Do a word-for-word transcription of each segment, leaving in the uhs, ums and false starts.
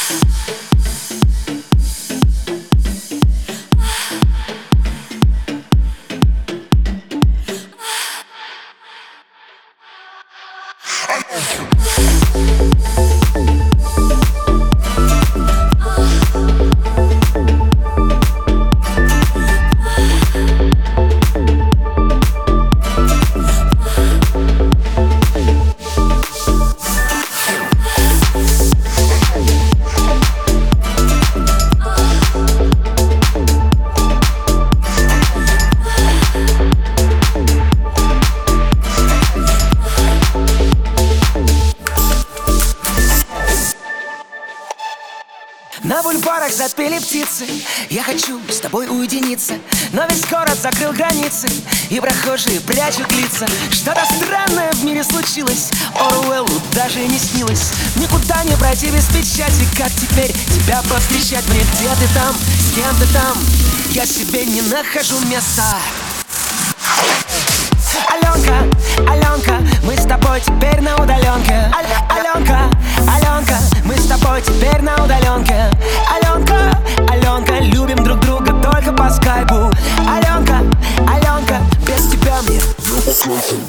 На бульварах запели птицы, я хочу с тобой уединиться. Но весь город закрыл границы, и прохожие прячут лица. Что-то странное в мире случилось, Оруэллу даже не снилось. Никуда не пройти без печати, как теперь тебя повстречать мне? Где ты там, с кем ты там? Я себе не нахожу места. Аленка, Аленка, мы с тобой теперь на удаленке. Аленка, Аленка, мы с тобой теперь на удаленке. Аленка, Аленка, любим друг друга только по скайпу. Аленка, Аленка, без тебя мне не слышно.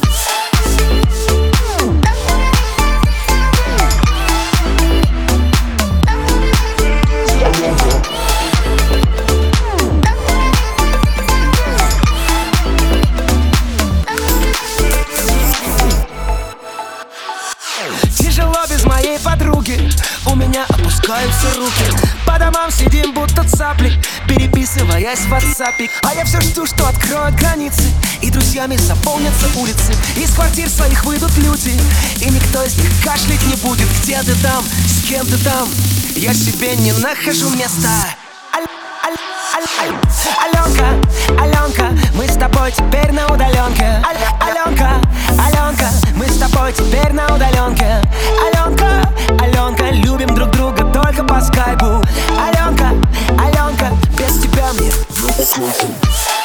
Тяжело без моей подруги, у меня опускаются руки. По домам сидим будто цапли, переписываясь в ватсапе. А я все жду, что откроют границы, и друзьями заполнятся улицы. Из квартир своих выйдут люди, и никто из них кашлять не будет. Где ты там, с кем ты там? Я себе не нахожу места. Аленка, Аленка, мы с тобой теперь на удаленке. Аленка, Аленка, мы с тобой теперь на удаленке. Аленка, Аленка, любим друг друга только по скайпу. Аленка, Аленка, без тебя мне не слышно.